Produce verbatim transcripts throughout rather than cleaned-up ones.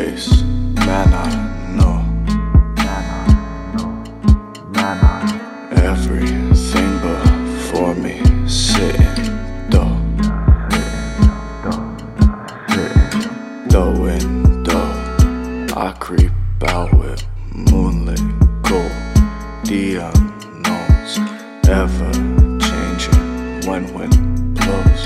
place, man I know. Everything before me sitting though. The window I creep out with moonlit gold. The unknowns ever changing when wind blows.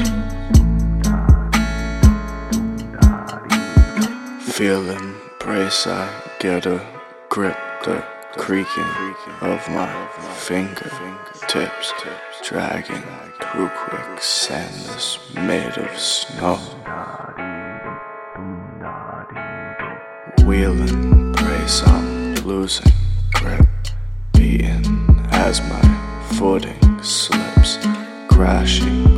Feeling brace, I get a grip. The creaking of my fingertips, dragging through quicksand that's made of snow. Wheeling brace, I'm losing grip, beating as my footing slips, crashing